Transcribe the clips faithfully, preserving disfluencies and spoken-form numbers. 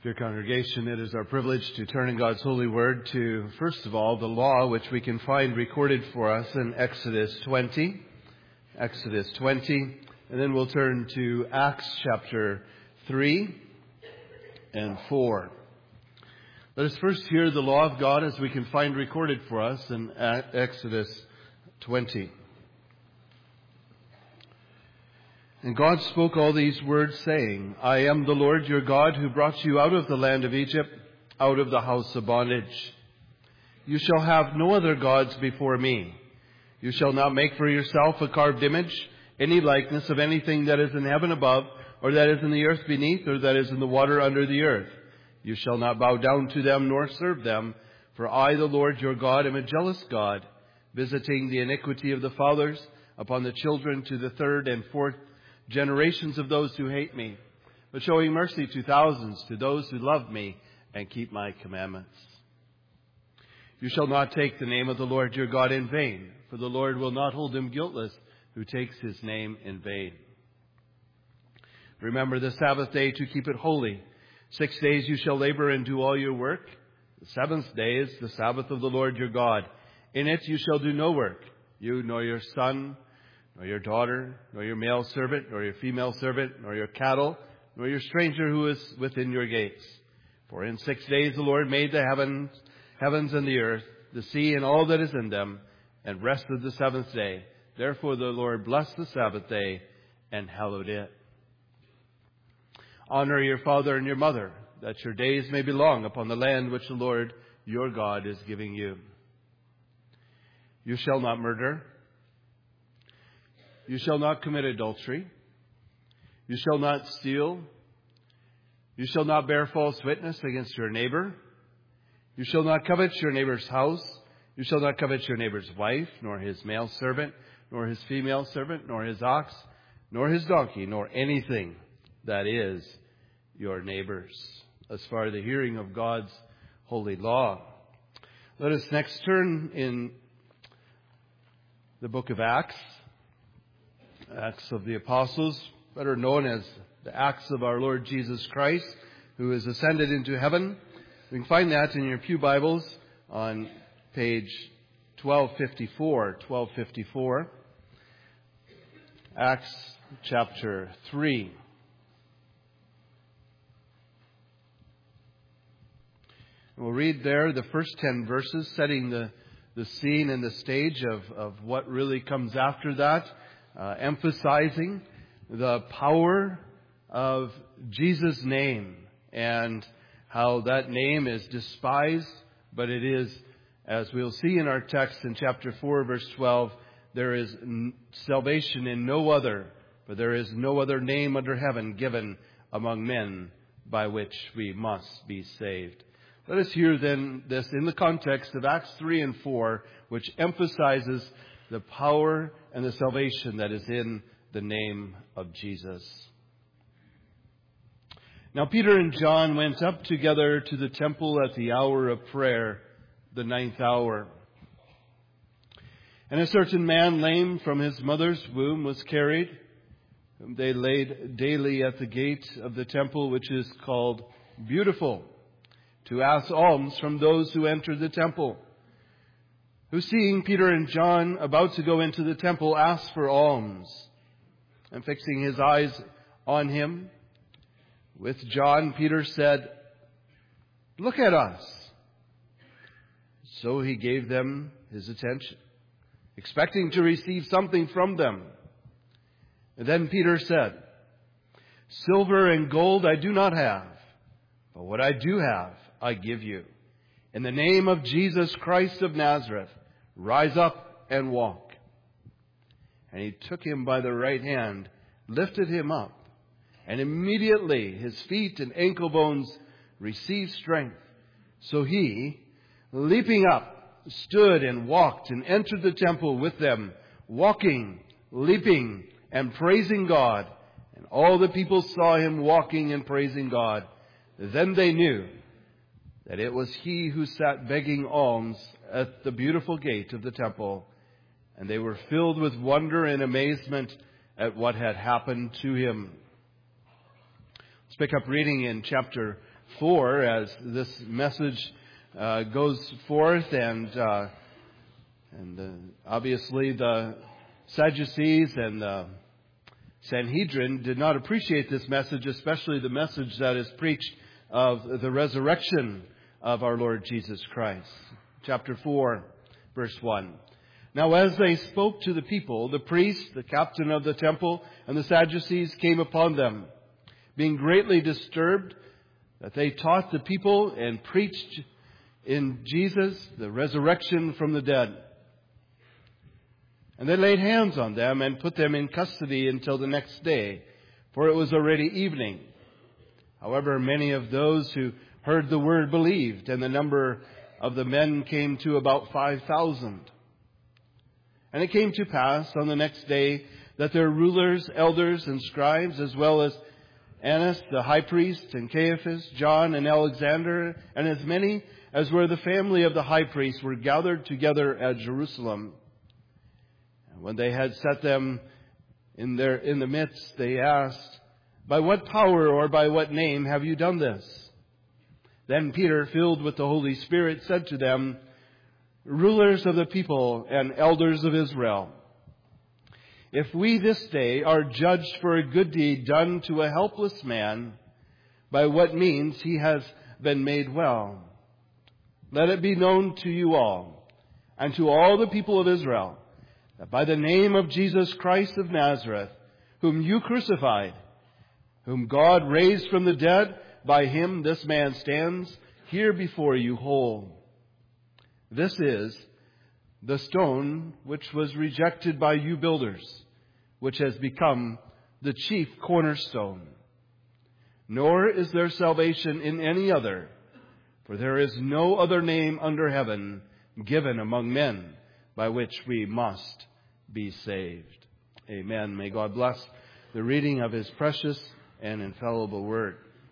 Dear congregation, it is our privilege to turn in God's holy word to, first of all, the law which we can find recorded for us in Exodus twenty. Exodus twenty. And then we'll turn to Acts chapter three and four. Let us first hear the law of God as we can find recorded for us in Exodus twenty. And God spoke all these words, saying, I am the Lord your God, who brought you out of the land of Egypt, out of the house of bondage. You shall have no other gods before me. You shall not make for yourself a carved image, any likeness of anything that is in heaven above, or that is in the earth beneath, or that is in the water under the earth. You shall not bow down to them, nor serve them, for I, the Lord your God, am a jealous God, visiting the iniquity of the fathers upon the children to the third and fourth generations of those who hate me, but showing mercy to thousands, to those who love me and keep my commandments. You shall not take the name of the Lord your God in vain, for the Lord will not hold him guiltless who takes his name in vain. Remember the Sabbath day to keep it holy. Six days you shall labor and do all your work. The seventh day is the Sabbath of the Lord your God. In it you shall do no work, you nor your son, nor your daughter, nor your male servant, nor your female servant, nor your cattle, nor your stranger who is within your gates. For in six days the Lord made the heavens, heavens and the earth, the sea and all that is in them, and rested the seventh day. Therefore the Lord blessed the Sabbath day and hallowed it. Honor your father and your mother, that your days may be long upon the land which the Lord your God is giving you. You shall not murder. You shall not commit adultery. You shall not steal. You shall not bear false witness against your neighbor. You shall not covet your neighbor's house. You shall not covet your neighbor's wife, nor his male servant, nor his female servant, nor his ox, nor his donkey, nor anything that is your neighbor's. As far as the hearing of God's holy law. Let us next turn in the book of Acts. Acts of the Apostles, better known as the Acts of our Lord Jesus Christ, who is ascended into heaven. We can find that in your pew Bibles on page twelve fifty-four. twelve fifty-four. Acts chapter three. And we'll read there the first ten verses, setting the, the scene and the stage of, of what really comes after that. Uh, emphasizing the power of Jesus' name and how that name is despised, but it is, as we'll see in our text in chapter four, verse twelve, there is n- salvation in no other, for there is no other name under heaven given among men by which we must be saved. Let us hear then this in the context of Acts three and four, which emphasizes the power and the salvation that is in the name of Jesus. Now Peter and John went up together to the temple at the hour of prayer, the ninth hour. And a certain man, lame from his mother's womb, was carried, whom they laid daily at the gate of the temple, which is called Beautiful, to ask alms from those who entered the temple. Who, seeing Peter and John about to go into the temple, asked for alms. And fixing his eyes on him, with John, Peter said, Look at us. So he gave them his attention, expecting to receive something from them. And then Peter said, Silver and gold I do not have, but what I do have I give you. In the name of Jesus Christ of Nazareth, rise up and walk. And he took him by the right hand, lifted him up, and immediately his feet and ankle bones received strength. So he, leaping up, stood and walked and entered the temple with them, walking, leaping, and praising God. And all the people saw him walking and praising God. Then they knew that it was he who sat begging alms at the beautiful gate of the temple, and they were filled with wonder and amazement at what had happened to him. Let's pick up reading in chapter four as this message uh, goes forth, and uh, and uh, obviously the Sadducees and the Sanhedrin did not appreciate this message, especially the message that is preached of the resurrection of our Lord Jesus Christ. Chapter four, verse one. Now as they spoke to the people, the priest, the captain of the temple, and the Sadducees came upon them, being greatly disturbed that they taught the people and preached in Jesus the resurrection from the dead. And they laid hands on them and put them in custody until the next day, for it was already evening. However, many of those who heard the word believed, and the number of the men came to about five thousand. And it came to pass on the next day that their rulers, elders, and scribes, as well as Annas the high priest, and Caiaphas, John, and Alexander, and as many as were the family of the high priest, were gathered together at Jerusalem. And when they had set them in their in the midst, they asked, "By what power or by what name have you done this?" Then Peter, filled with the Holy Spirit, said to them, "Rulers of the people and elders of Israel, if we this day are judged for a good deed done to a helpless man, by what means he has been made well, let it be known to you all and to all the people of Israel that by the name of Jesus Christ of Nazareth, whom you crucified, whom God raised from the dead, by him this man stands here before you whole. This is the stone which was rejected by you builders, which has become the chief cornerstone. Nor is there salvation in any other, for there is no other name under heaven given among men by which we must be saved." Amen. May God bless the reading of His precious and infallible word.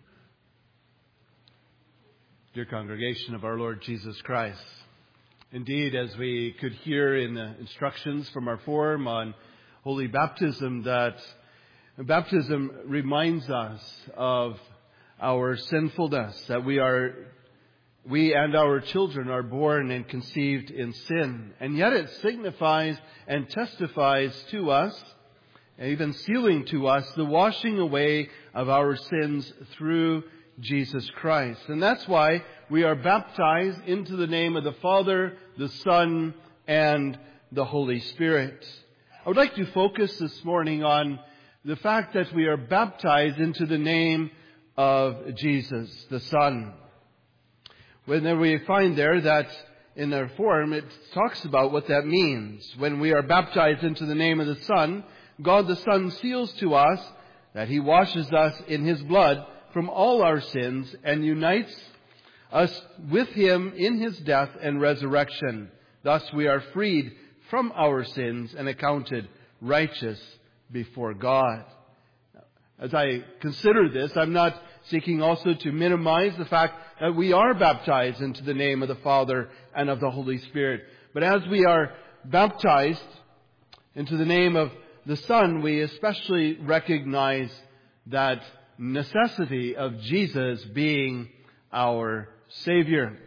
Dear congregation of our Lord Jesus Christ, indeed, as we could hear in the instructions from our forum on holy baptism, that baptism reminds us of our sinfulness, that we are, we and our children are born and conceived in sin. And yet it signifies and testifies to us, even sealing to us, the washing away of our sins through Jesus Christ. And that's why we are baptized into the name of the Father, the Son, and the Holy Spirit. I would like to focus this morning on the fact that we are baptized into the name of Jesus, the Son. When we find there that in their form, it talks about what that means. When we are baptized into the name of the Son, God the Son seals to us that He washes us in His blood from all our sins and unites us with Him in His death and resurrection. Thus we are freed from our sins and accounted righteous before God. As I consider this, I'm not seeking also to minimize the fact that we are baptized into the name of the Father and of the Holy Spirit. But as we are baptized into the name of the Son, we especially recognize that necessity of Jesus being our Savior.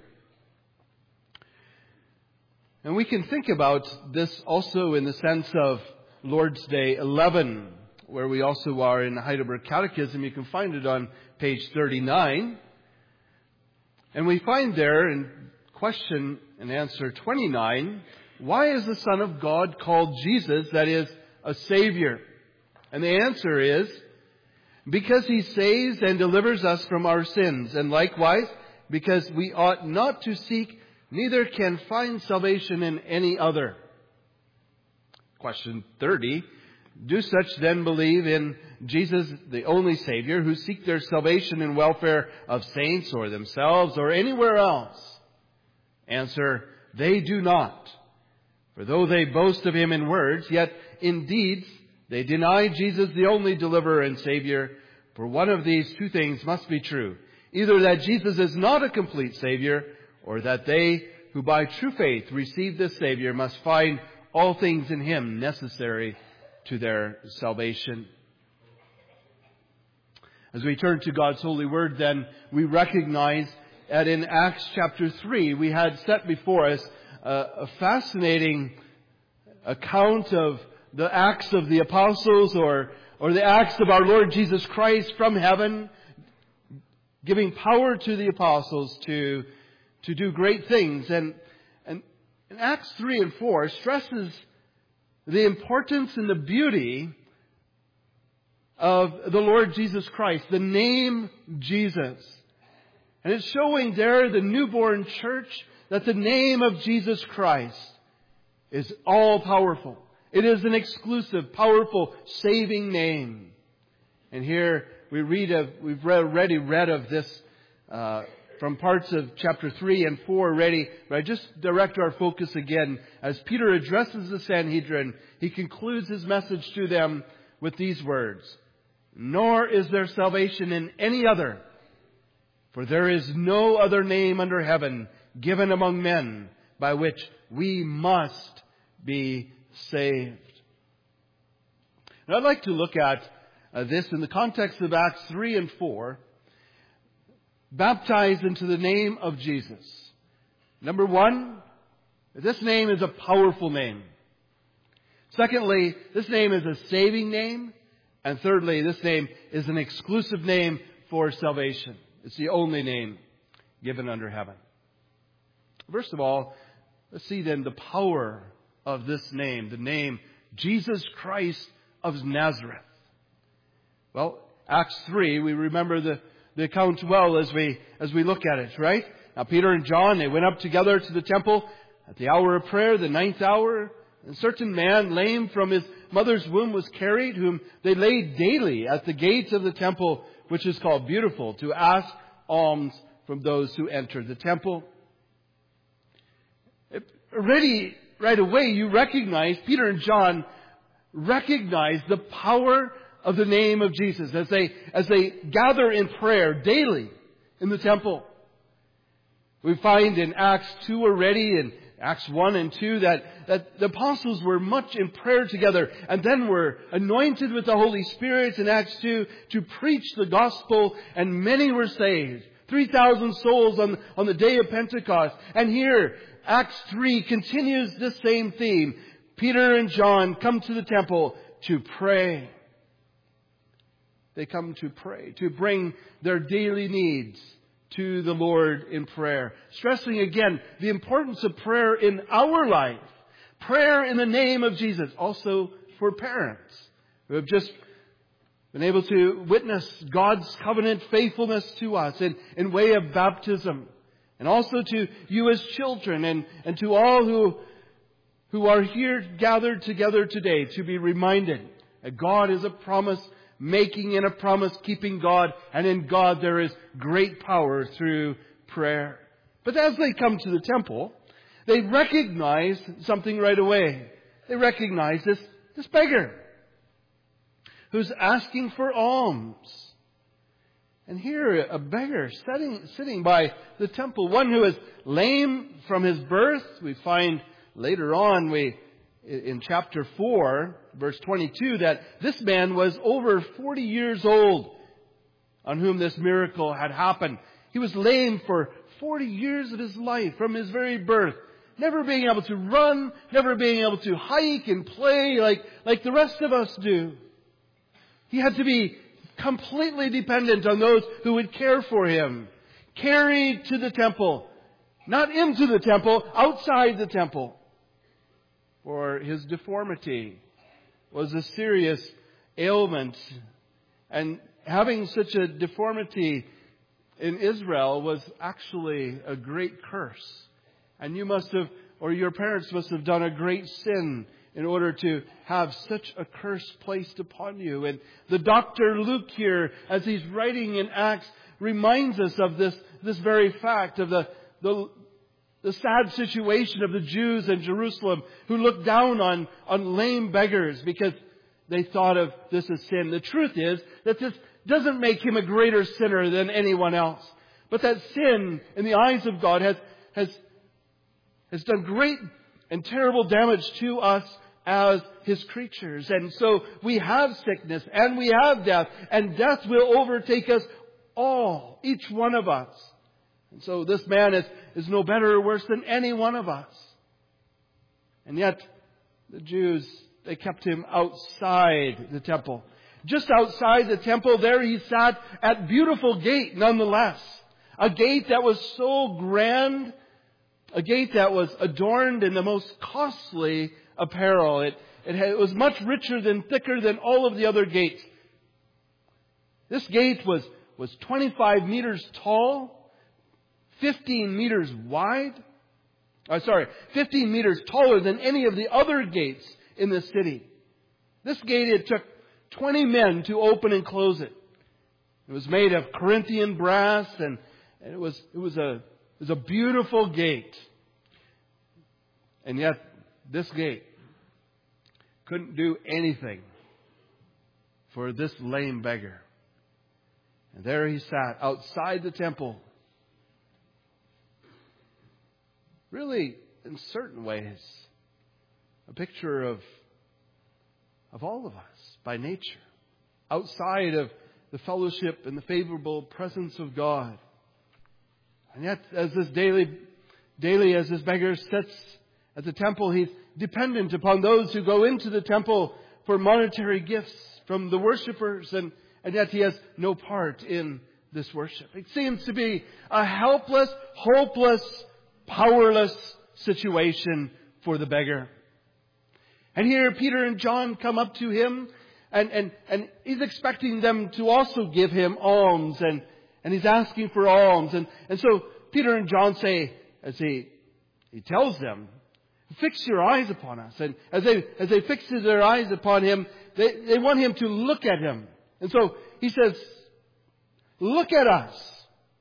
And we can think about this also in the sense of Lord's Day eleven, where we also are in the Heidelberg Catechism. You can find it on page thirty-nine. And we find there in question and answer twenty-nine, why is the Son of God called Jesus, that is, a Savior? And the answer is, because He saves and delivers us from our sins, and likewise, because we ought not to seek, neither can find salvation in any other. Question thirty, do such then believe in Jesus, the only Savior, who seek their salvation and welfare of saints or themselves or anywhere else? Answer, they do not. For though they boast of Him in words, yet in deeds they deny Jesus the only deliverer and Savior. For one of these two things must be true. Either that Jesus is not a complete Savior, or that they who by true faith receive this Savior must find all things in Him necessary to their salvation. As we turn to God's holy word, then we recognize that in Acts chapter three, we had set before us a, a fascinating account of the Acts of the Apostles, or, or the Acts of our Lord Jesus Christ from heaven, giving power to the Apostles to, to do great things. And, and, and Acts three and four stresses the importance and the beauty of the Lord Jesus Christ, the name Jesus. And it's showing there, the newborn church, that the name of Jesus Christ is all powerful. It is an exclusive, powerful, saving name. And here we read of, we've already read of this uh, from parts of chapter three and four already, but I just direct our focus again. As Peter addresses the Sanhedrin, he concludes his message to them with these words: "Nor is there salvation in any other, for there is no other name under heaven given among men by which we must be saved." And I'd like to look at uh, this in the context of Acts three and four. Baptized into the name of Jesus. Number one, this name is a powerful name. Secondly, this name is a saving name. And thirdly, this name is an exclusive name for salvation. It's the only name given under heaven. First of all, let's see then the power of this name, the name Jesus Christ of Nazareth. Well, Acts three, we remember the, the account well as we as we look at it, right? Now, Peter and John, they went up together to the temple at the hour of prayer, the ninth hour. And a certain man, lame from his mother's womb, was carried, whom they laid daily at the gates of the temple, which is called Beautiful, to ask alms from those who entered the temple. Already, right away, you recognize, Peter and John recognize the power of the name of Jesus as they, as they gather in prayer daily in the temple. We find in Acts two already, in Acts one and two, that, that the apostles were much in prayer together, and then were anointed with the Holy Spirit in Acts two to preach the gospel, and many were saved. three thousand souls on, on the day of Pentecost. And here, Acts three continues this same theme. Peter and John come to the temple to pray. They come to pray, to bring their daily needs to the Lord in prayer. Stressing again the importance of prayer in our life. Prayer in the name of Jesus. Also for parents who have just been able to witness God's covenant faithfulness to us in, in way of baptism. And also to you as children, and, and to all who, who are here gathered together today, to be reminded that God is a promise making and a promise keeping God, and in God there is great power through prayer. But as they come to the temple, they recognize something right away. They recognize this, this beggar who's asking for alms. And here, a beggar sitting, sitting by the temple, one who is lame from his birth. We find later on, we in chapter four, verse twenty-two, that this man was over forty years old on whom this miracle had happened. He was lame for forty years of his life, from his very birth. Never being able to run, never being able to hike and play like, like the rest of us do. He had to be completely dependent on those who would care for him. Carried to the temple. Not into the temple, outside the temple. For his deformity was a serious ailment. And having such a deformity in Israel was actually a great curse. And you must have, or your parents must have done a great sin in order to have such a curse placed upon you. And the Doctor Luke here, as he's writing in Acts, reminds us of this, this very fact of the, the, the sad situation of the Jews in Jerusalem who looked down on, on lame beggars because they thought of this as sin. The truth is that this doesn't make him a greater sinner than anyone else. But that sin, in the eyes of God, has, has, has done great and terrible damage to us as His creatures. And so we have sickness and we have death, and death will overtake us all, each one of us. And so this man is, is no better or worse than any one of us. And yet the Jews, they kept Him outside the temple. Just outside the temple, there He sat at beautiful gate nonetheless. A gate that was so grand, a gate that was adorned in the most costly apparel. It, it, had, it was much richer than, thicker than all of the other gates. This gate was, was twenty-five meters tall, fifteen meters wide. Oh, sorry, fifteen meters taller than any of the other gates in the city. This gate, it took twenty men to open and close it. It was made of Corinthian brass, and, and it was it was a it was a beautiful gate. And yet this gate couldn't do anything for this lame beggar. And there he sat outside the temple. Really, in certain ways, a picture of of all of us by nature, outside of the fellowship and the favorable presence of God. And yet, as this daily, daily as this beggar sits at the temple, he's dependent upon those who go into the temple for monetary gifts from the worshipers, and, and yet he has no part in this worship. It seems to be a helpless, hopeless, powerless situation for the beggar. And here Peter and John come up to him, and, and, and he's expecting them to also give him alms, and, and he's asking for alms. And, and so Peter and John say, as he, he tells them, fix your eyes upon us. And as they, as they fix their eyes upon him, they, they want him to look at him. And so he says, look at us.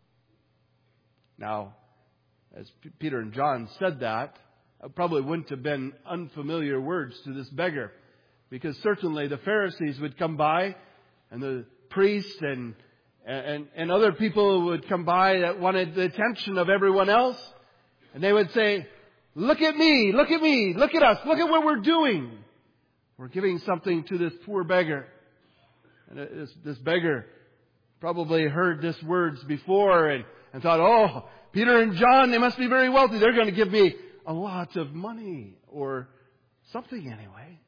Now, as P- Peter and John said that, it probably wouldn't have been unfamiliar words to this beggar, because certainly the Pharisees would come by, and the priests and, and, and other people would come by that wanted the attention of everyone else. And they would say, look at me, look at me, look at us, look at what we're doing. We're giving something to this poor beggar. And this, this beggar probably heard these words before and, and thought, oh, Peter and John, they must be very wealthy. They're going to give me a lot of money or something anyway.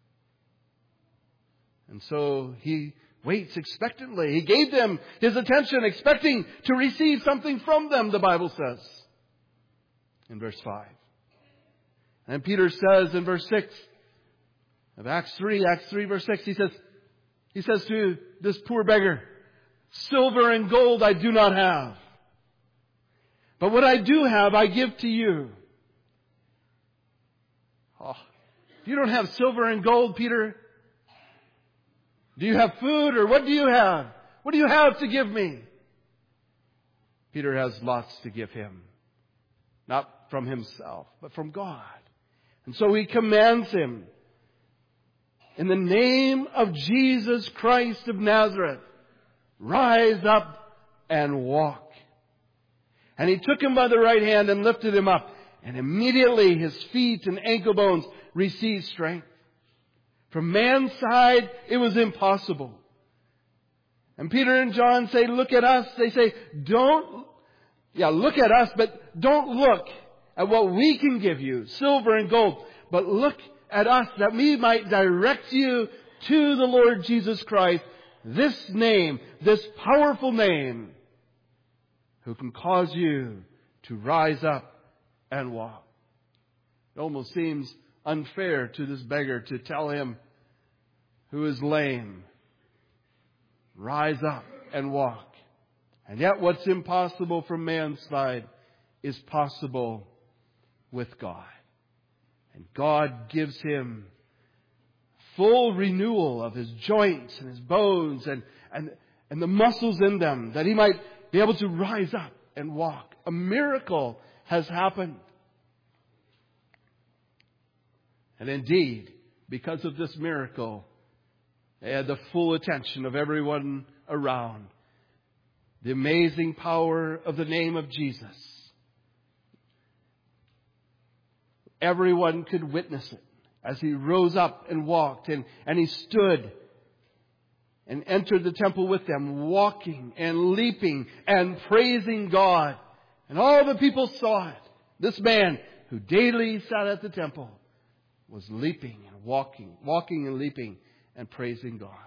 And so he waits expectantly. He gave them his attention, expecting to receive something from them, the Bible says in verse five. And Peter says in verse six of Acts three, Acts three verse six, he says, he says to this poor beggar, silver and gold I do not have, but what I do have I give to you. Oh, if you don't have silver and gold, Peter, do you have food, or what do you have? What do you have to give me? Peter has lots to give him. Not from himself, but from God. And so he commands him, in the name of Jesus Christ of Nazareth, rise up and walk. And he took him by the right hand and lifted him up. And immediately his feet and ankle bones received strength. From man's side, it was impossible. And Peter and John say, look at us. They say, don't, yeah, look at us, but don't look at what we can give you, silver and gold. But look at us that we might direct you to the Lord Jesus Christ, this name, this powerful name, who can cause you to rise up and walk. It almost seems unfair to this beggar to tell him, who is lame, rise up and walk. And yet what's impossible from man's side is possible with God. And God gives him full renewal of his joints and his bones and, and, and the muscles in them, that he might be able to rise up and walk. A miracle has happened. And indeed, because of this miracle, they had the full attention of everyone around. The amazing power of the name of Jesus. Everyone could witness it as he rose up and walked, and, and he stood and entered the temple with them, walking and leaping and praising God. And all the people saw it. This man who daily sat at the temple was leaping and walking, walking and leaping and praising God.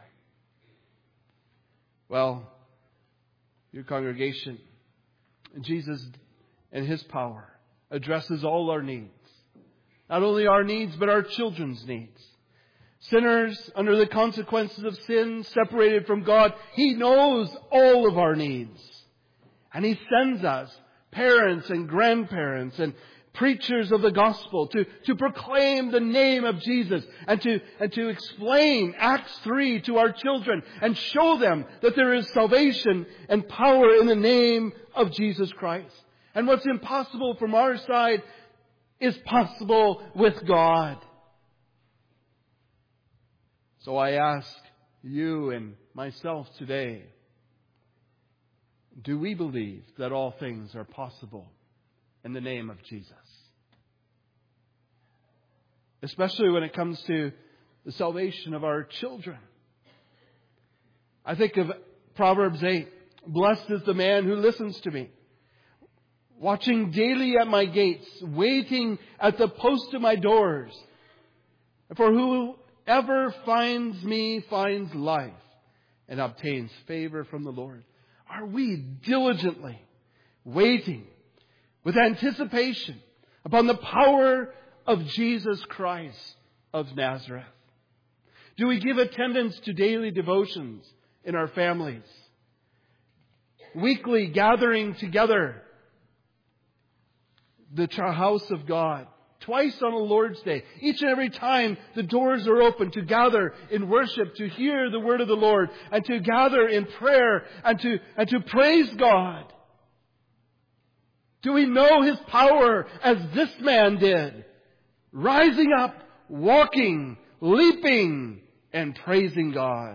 Well, your congregation, Jesus and His power addresses all our needs. Not only our needs, but our children's needs. Sinners under the consequences of sin, separated from God, He knows all of our needs. And He sends us, parents and grandparents and preachers of the gospel, to, to proclaim the name of Jesus and to, and to explain Acts three to our children and show them that there is salvation and power in the name of Jesus Christ. And what's impossible from our side is possible with God. So I ask you and myself today, do we believe that all things are possible in the name of Jesus? Especially when it comes to the salvation of our children. I think of Proverbs eight. Blessed is the man who listens to me, watching daily at my gates, waiting at the post of my doors. For whoever finds me finds life and obtains favor from the Lord. Are we diligently waiting with anticipation upon the power of Jesus Christ of Nazareth? Do we give attendance to daily devotions in our families? Weekly gathering together, the house of God, twice on the Lord's Day. Each and every time the doors are open to gather in worship, to hear the word of the Lord, and to gather in prayer, and to, and to praise God. Do we know His power as this man did? Rising up, walking, leaping, and praising God.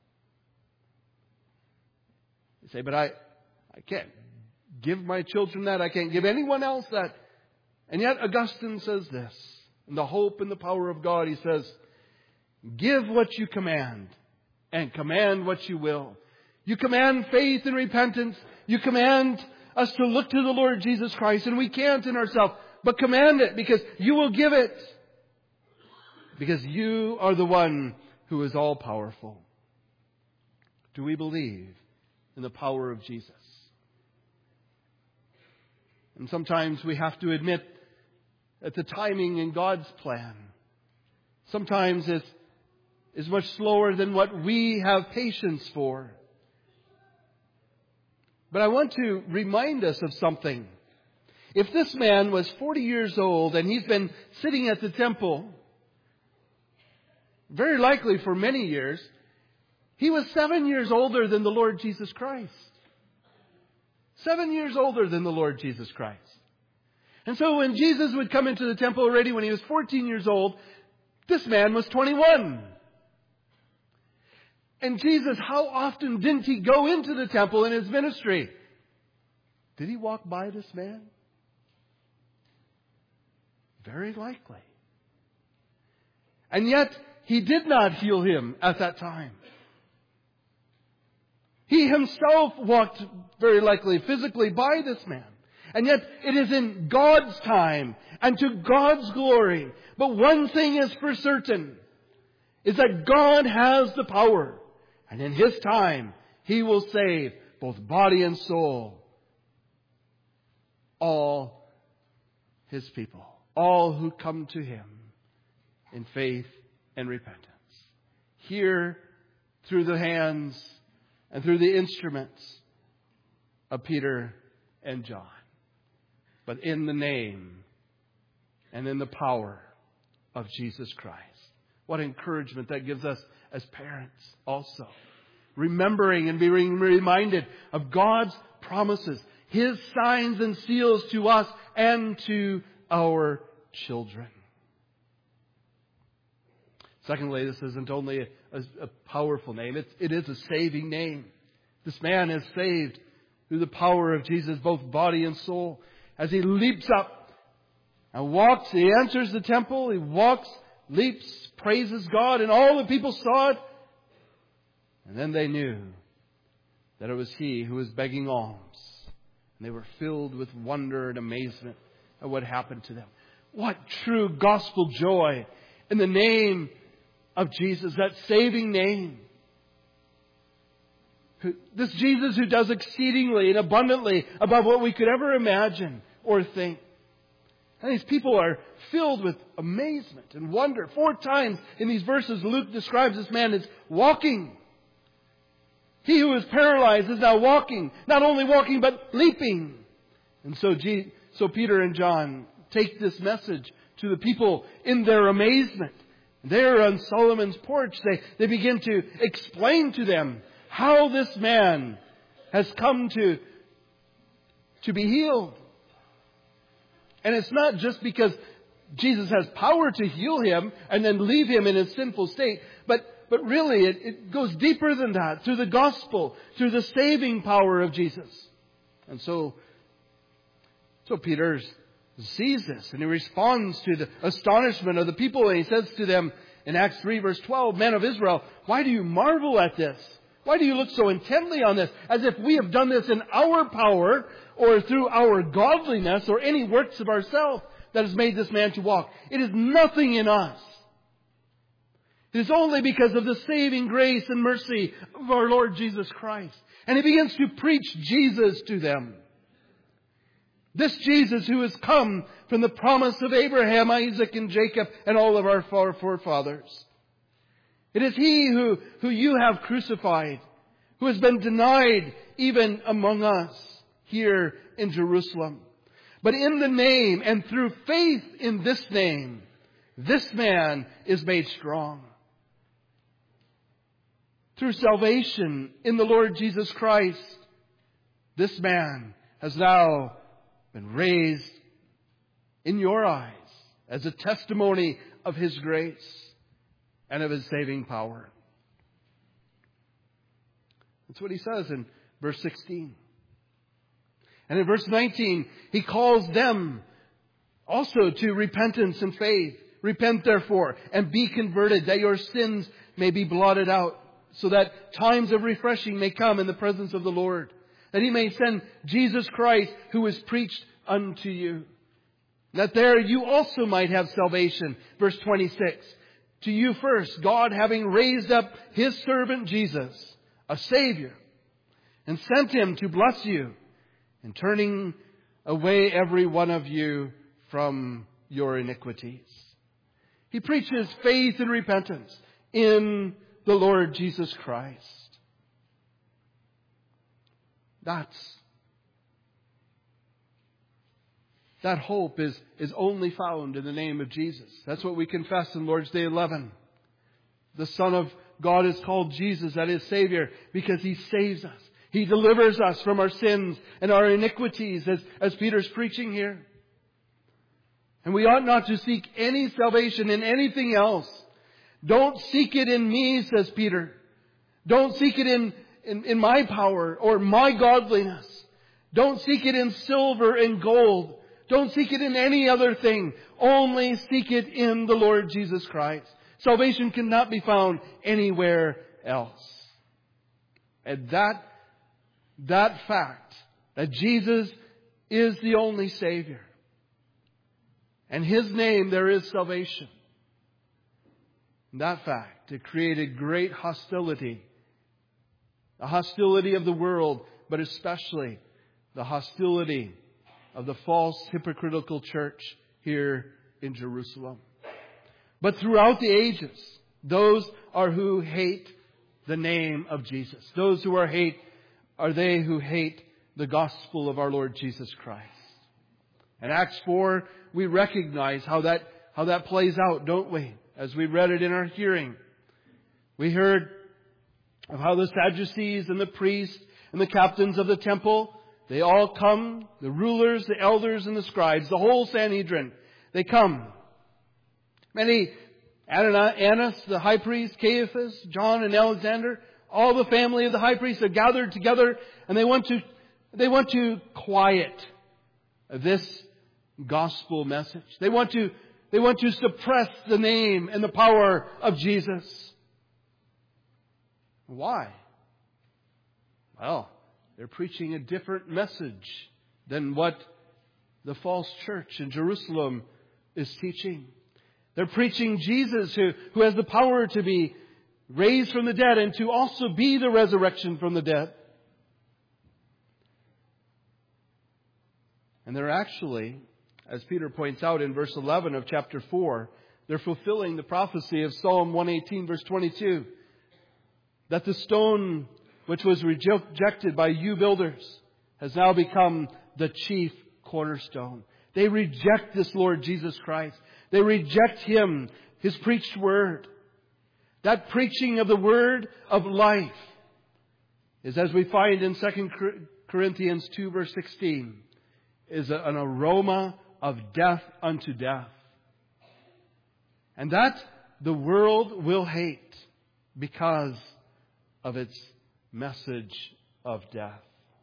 You say, but I, I can't give my children that. I can't give anyone else that. And yet Augustine says this. In the hope and the power of God, he says, give what you command and command what you will. You command faith and repentance. You command us to look to the Lord Jesus Christ, and we can't in ourselves, but command it because you will give it. Because you are the one who is all powerful. Do we believe in the power of Jesus? And sometimes we have to admit that the timing in God's plan sometimes is, is much slower than what we have patience for. But I want to remind us of something. If this man was forty years old and he's been sitting at the temple, very likely for many years, he was seven years older than the Lord Jesus Christ. Seven years older than the Lord Jesus Christ. And so when Jesus would come into the temple already when he was fourteen years old, this man was twenty-one. And Jesus, how often didn't He go into the temple in His ministry? Did He walk by this man? Very likely. And yet, He did not heal him at that time. He Himself walked very likely physically by this man. And yet it is in God's time and to God's glory. But one thing is for certain, is that God has the power. And in His time, He will save both body and soul. All His people. All who come to Him in faith and repentance. Here, through the hands and through the instruments of Peter and John. But in the name and in the power of Jesus Christ. What encouragement that gives us as parents also. Remembering and being reminded of God's promises. His signs and seals to us and to our children. Secondly, this isn't only a, a, a powerful name. It's, it is a saving name. This man is saved through the power of Jesus, both body and soul. As he leaps up and walks, he enters the temple, he walks leaps, praises God, and all the people saw it. And then they knew that it was he who was begging alms. And they were filled with wonder and amazement at what happened to them. What true gospel joy in the name of Jesus, that saving name. This Jesus who does exceedingly and abundantly above what we could ever imagine or think. And these people are filled with amazement and wonder. Four times in these verses, Luke describes this man as walking. He who is paralyzed is now walking. Not only walking, but leaping. And so, G- so Peter and John take this message to the people in their amazement. There on Solomon's porch, they, they begin to explain to them how this man has come to, to be healed. And it's not just because Jesus has power to heal him and then leave him in his sinful state, but, but really it, it goes deeper than that, through the gospel, through the saving power of Jesus. And so, so Peter sees this and he responds to the astonishment of the people, and he says to them in Acts three verse twelve, "Men of Israel, why do you marvel at this? Why do you look so intently on this, as if we have done this in our power or through our godliness or any works of ourselves that has made this man to walk? It is nothing in us. It is only because of the saving grace and mercy of our Lord Jesus Christ." And he begins to preach Jesus to them. This Jesus who has come from the promise of Abraham, Isaac, and Jacob, and all of our forefathers. It is He who, who you have crucified, who has been denied even among us here in Jerusalem. But in the name and through faith in this name, this man is made strong. Through salvation in the Lord Jesus Christ, this man has now been raised in your eyes as a testimony of His grace and of His saving power. That's what he says in verse sixteen. And in verse nineteen, he calls them also to repentance and faith. "Repent therefore and be converted, that your sins may be blotted out, so that times of refreshing may come in the presence of the Lord, that He may send Jesus Christ, who is preached unto you, that there you also might have salvation." Verse twenty-six. "To you first, God having raised up His servant Jesus, a Savior, and sent Him to bless you, and turning away every one of you from your iniquities." He preaches faith and repentance in the Lord Jesus Christ. That's That hope is, is only found in the name of Jesus. That's what we confess in Lord's Day eleven. The Son of God is called Jesus, that is Savior, because He saves us. He delivers us from our sins and our iniquities, as, as Peter's preaching here. And we ought not to seek any salvation in anything else. "Don't seek it in me," says Peter. "Don't seek it in, in, in my power or my godliness. Don't seek it in silver and gold. Don't seek it in any other thing. Only seek it in the Lord Jesus Christ." Salvation cannot be found anywhere else. And that, that fact, that Jesus is the only Savior, and His name there is salvation, that fact, it created great hostility. The hostility of the world, but especially the hostility of the false hypocritical church here in Jerusalem. But throughout the ages, those are who hate the name of Jesus. Those who are hate are they who hate the gospel of our Lord Jesus Christ. In Acts four, we recognize how that, how that plays out, don't we? As we read it in our hearing. We heard of how the Sadducees and the priests and the captains of the temple, they all come, the rulers, the elders, and the scribes, the whole Sanhedrin, they come. Many, Annas, the high priest, Caiaphas, John, and Alexander, all the family of the high priest are gathered together, and they want to, they want to quiet this gospel message. They want to, They want to suppress the name and the power of Jesus. Why? Well, they're preaching a different message than what the false church in Jerusalem is teaching. They're preaching Jesus who, who has the power to be raised from the dead and to also be the resurrection from the dead. And they're actually, as Peter points out in verse eleven of chapter four, they're fulfilling the prophecy of Psalm one eighteen verse twenty-two. That the stone which was rejected by you builders has now become the chief cornerstone. They reject this Lord Jesus Christ. They reject Him, His preached word. That preaching of the word of life is, as we find in Second Corinthians two verse sixteen, is an aroma of death unto death. And that the world will hate because of its message of death.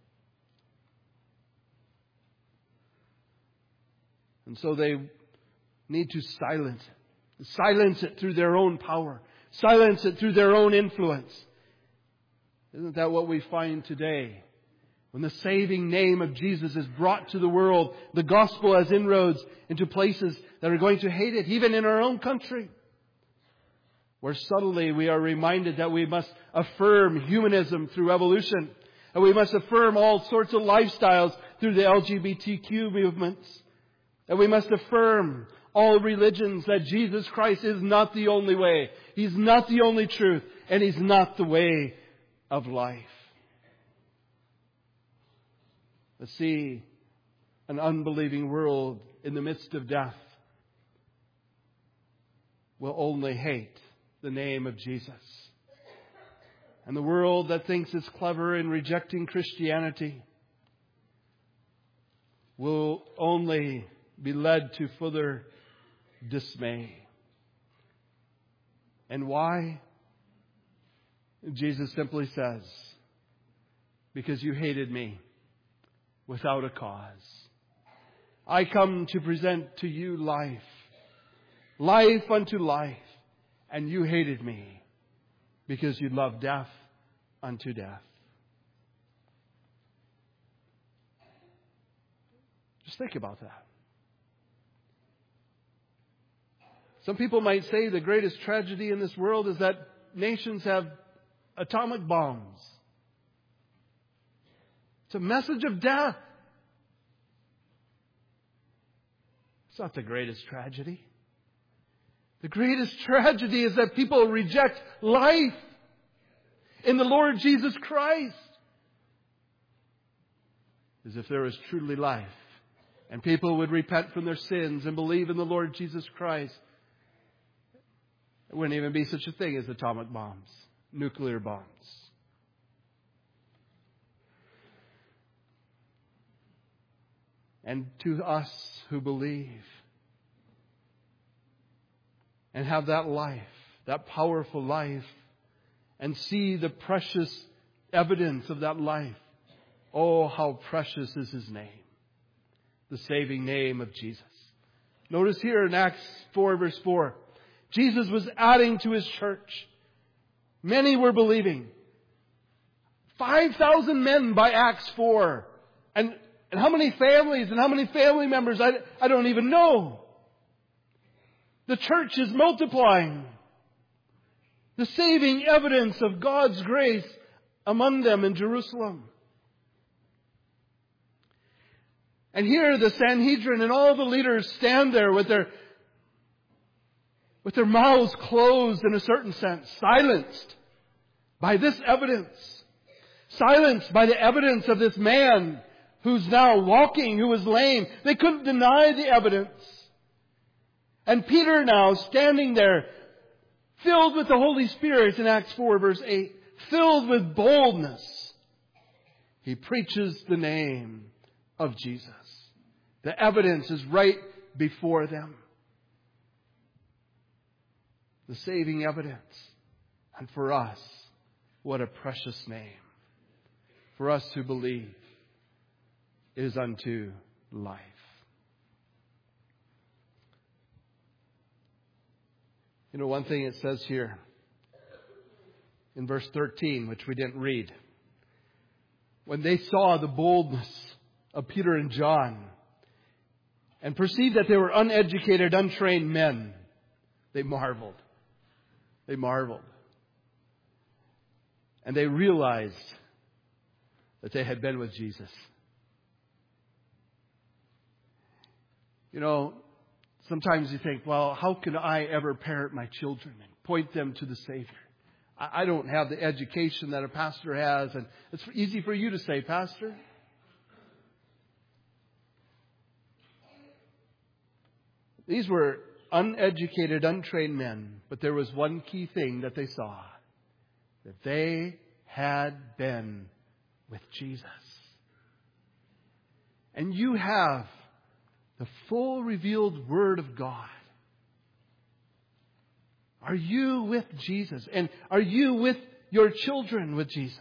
And so they need to silence it. Silence it through their own power. Silence it through their own influence. Isn't that what we find today? When the saving name of Jesus is brought to the world, the gospel has inroads into places that are going to hate it, even in our own country. Where subtly we are reminded that we must affirm humanism through evolution. And we must affirm all sorts of lifestyles through the L G B T Q movements. And we must affirm all religions that Jesus Christ is not the only way. He's not the only truth. And He's not the way of life. But see, an unbelieving world in the midst of death will only hate the name of Jesus. And the world that thinks it's clever in rejecting Christianity will only be led to further dismay. And why? Jesus simply says, because you hated me without a cause. I come to present to you life, life unto life, and you hated me because you loved death unto death. Just think about that. Some people might say the greatest tragedy in this world is that nations have atomic bombs. It's a message of death. It's not the greatest tragedy. The greatest tragedy is that people reject life in the Lord Jesus Christ. As if there was truly life, and people would repent from their sins and believe in the Lord Jesus Christ, there wouldn't even be such a thing as atomic bombs, nuclear bombs. And to us who believe and have that life, that powerful life, and see the precious evidence of that life, oh, how precious is His name, the saving name of Jesus. Notice here in Acts four verse four, Jesus was adding to His church. Many were believing. five thousand men by Acts four. And, and how many families and how many family members, I, I don't even know. The church is multiplying. The saving evidence of God's grace among them in Jerusalem. And here the Sanhedrin and all the leaders stand there with their with their mouths closed in a certain sense, silenced by this evidence. Silenced by the evidence of this man who's now walking, who was lame. They couldn't deny the evidence. And Peter now standing there, filled with the Holy Spirit in Acts four verse eight, filled with boldness, he preaches the name of Jesus. The evidence is right before them. The saving evidence. And for us, what a precious name. For us who believe, it is unto life. You know, one thing it says here in verse thirteen, which we didn't read. When they saw the boldness of Peter and John and perceived that they were uneducated, untrained men, they marveled. They marveled. And they realized that they had been with Jesus. You know, sometimes you think, well, how can I ever parent my children and point them to the Savior? I don't have the education that a pastor has, and it's easy for you to say, Pastor. These were uneducated, untrained men, but there was one key thing that they saw, that they had been with Jesus. And you have the full revealed Word of God. Are you with Jesus? And are you with your children with Jesus?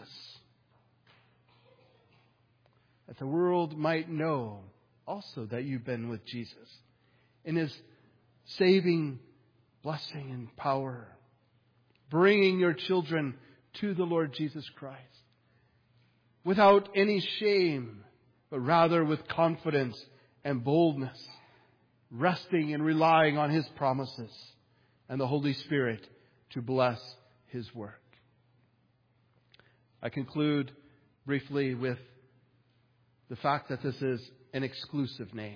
That the world might know also that you've been with Jesus in His saving blessing and power, bringing your children to the Lord Jesus Christ without any shame, but rather with confidence and boldness, resting and relying on His promises and the Holy Spirit to bless His work. I conclude briefly with the fact that this is an exclusive name.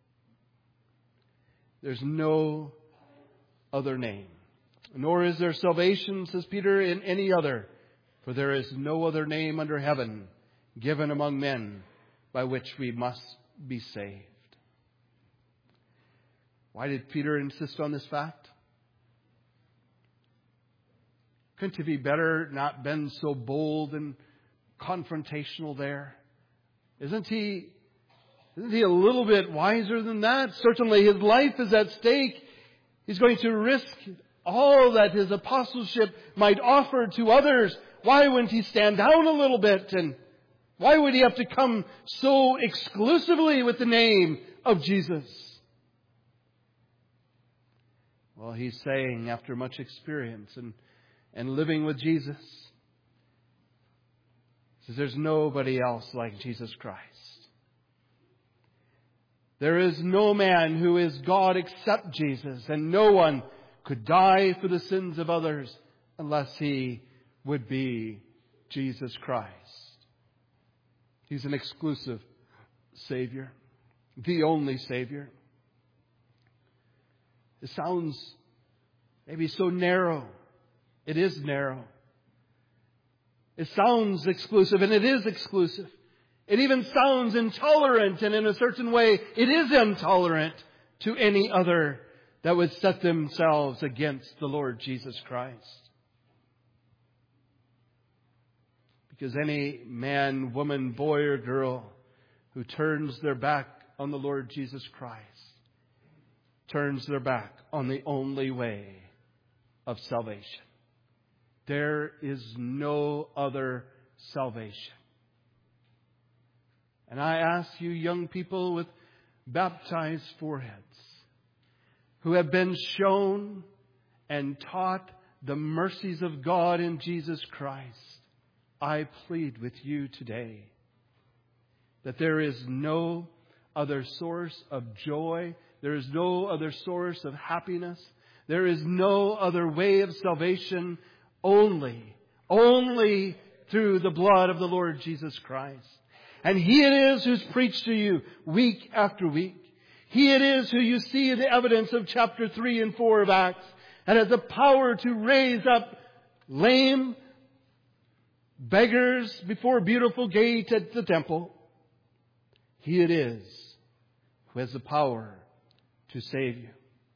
There's no other name, nor is there salvation, says Peter, in any other, for there is no other name under heaven given among men by which we must be saved. Why did Peter insist on this fact? Couldn't it be better not been so bold and confrontational there? Isn't he, isn't he a little bit wiser than that? Certainly his life is at stake. He's going to risk all that his apostleship might offer to others. Why wouldn't he stand down a little bit? And why would he have to come so exclusively with the name of Jesus? Well, he's saying after much experience and And living with Jesus, says there's nobody else like Jesus Christ. There is no man who is God except Jesus, and no one could die for the sins of others unless he would be Jesus Christ. He's an exclusive Savior, the only Savior. It sounds maybe so narrow. It is narrow. It sounds exclusive, and it is exclusive. It even sounds intolerant, and in a certain way, it is intolerant to any other that would set themselves against the Lord Jesus Christ. Because any man, woman, boy, or girl who turns their back on the Lord Jesus Christ turns their back on the only way of salvation. There is no other salvation. And I ask you, young people with baptized foreheads, who have been shown and taught the mercies of God in Jesus Christ, I plead with you today that there is no other source of joy, there is no other source of happiness, there is no other way of salvation. Only, only through the blood of the Lord Jesus Christ. And He it is who's preached to you week after week. He it is who you see the evidence of chapter three and four of Acts, and has the power to raise up lame beggars before a beautiful gate at the temple. He it is who has the power to save you.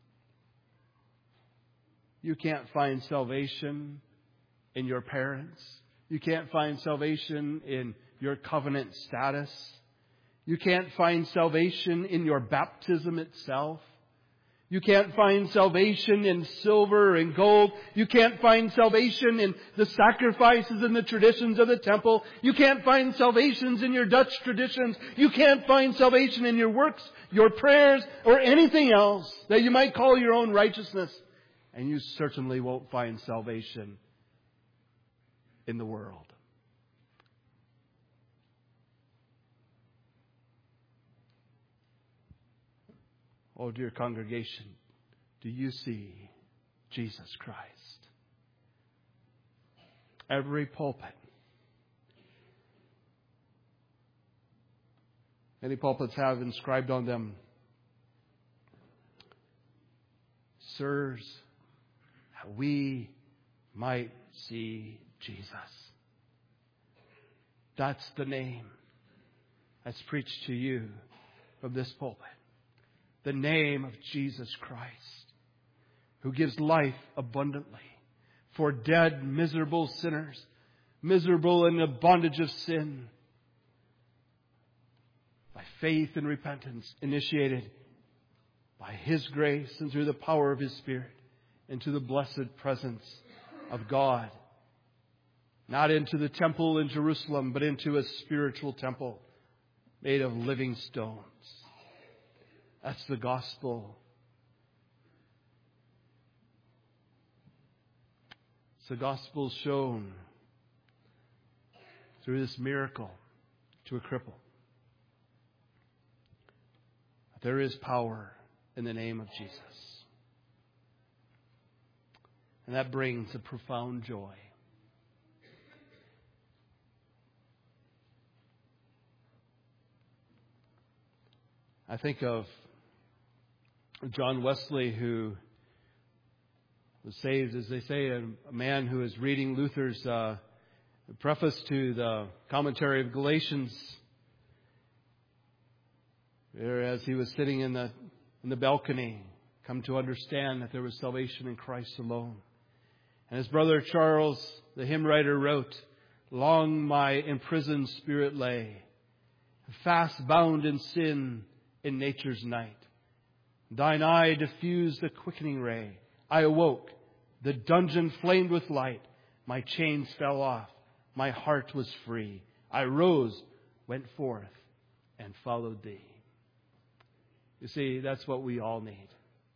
You can't find salvation in your parents. You can't find salvation in your covenant status. You can't find salvation in your baptism itself. You can't find salvation in silver and gold. You can't find salvation in the sacrifices and the traditions of the temple. You can't find salvations in your Dutch traditions. You can't find salvation in your works, your prayers, or anything else that you might call your own righteousness. and you certainly won't find salvation in the world. Oh, dear congregation, do you see Jesus Christ? Every pulpit. Many pulpits have inscribed on them, "Sirs, that we might see Jesus." That's the name that's preached to you from this pulpit. The name of Jesus Christ, who gives life abundantly for dead, miserable sinners, miserable in the bondage of sin, by faith and repentance, initiated by His grace and through the power of His Spirit, into the blessed presence of God. Not into the temple in Jerusalem, but into a spiritual temple made of living stones. That's the gospel. It's the gospel shown through this miracle to a cripple. There is power in the name of Jesus. And that brings a profound joy. I think of John Wesley, who was saved, as they say, a, a man who is reading Luther's uh, preface to the commentary of Galatians, whereas he was sitting in the in the balcony, come to understand that there was salvation in Christ alone. And his brother Charles, the hymn writer, wrote, "Long my imprisoned spirit lay, fast bound in sin in nature's night. Thine eye diffused a quickening ray. I awoke, the dungeon flamed with light. My chains fell off, my heart was free. I rose, went forth, and followed thee." You see, that's what we all need.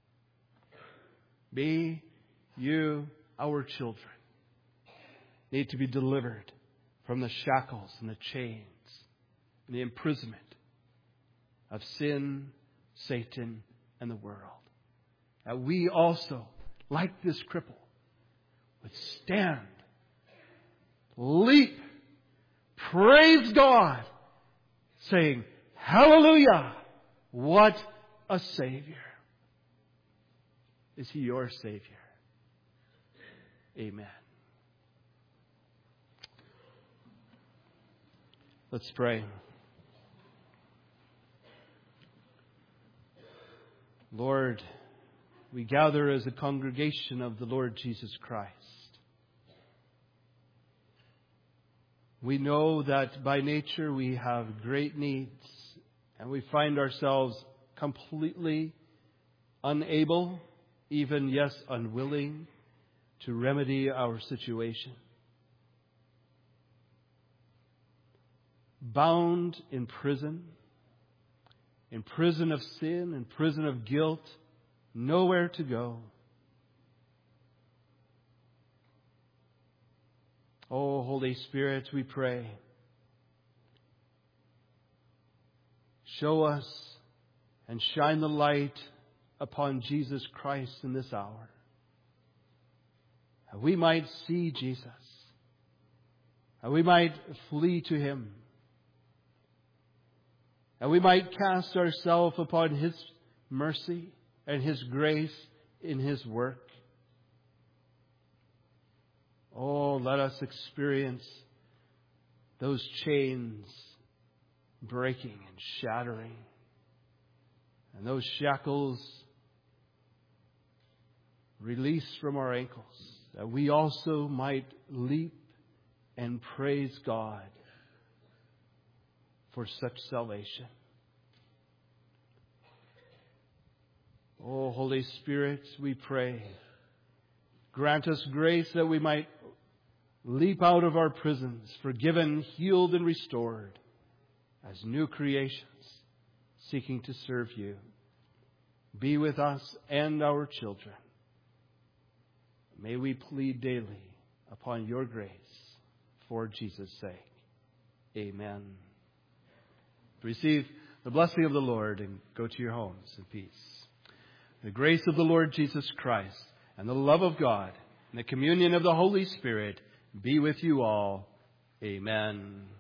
Me, you, our children need to be delivered from the shackles and the chains and the imprisonment of sin, Satan, and the world. That we also, like this cripple, would stand, leap, praise God, saying, "Hallelujah! What a Savior." Is He your Savior? Amen. Let's pray. Lord, we gather as a congregation of the Lord Jesus Christ. We know that by nature we have great needs, and we find ourselves completely unable, even, yes, unwilling, to remedy our situation. Bound in prison, in prison of sin, in prison of guilt, nowhere to go. Oh, Holy Spirit, we pray, show us and shine the light upon Jesus Christ in this hour, that we might see Jesus, that we might flee to Him, that we might cast ourselves upon His mercy and His grace in His work. Oh, let us experience those chains breaking and shattering, and those shackles released from our ankles, that we also might leap and praise God for such salvation. Oh, Holy Spirit, we pray, grant us grace that we might leap out of our prisons, forgiven, healed, and restored, as new creations seeking to serve You. Be with us and our children. May we plead daily upon your grace for Jesus' sake. Amen. Receive the blessing of the Lord and go to your homes in peace. The grace of the Lord Jesus Christ and the love of God and the communion of the Holy Spirit be with you all. Amen.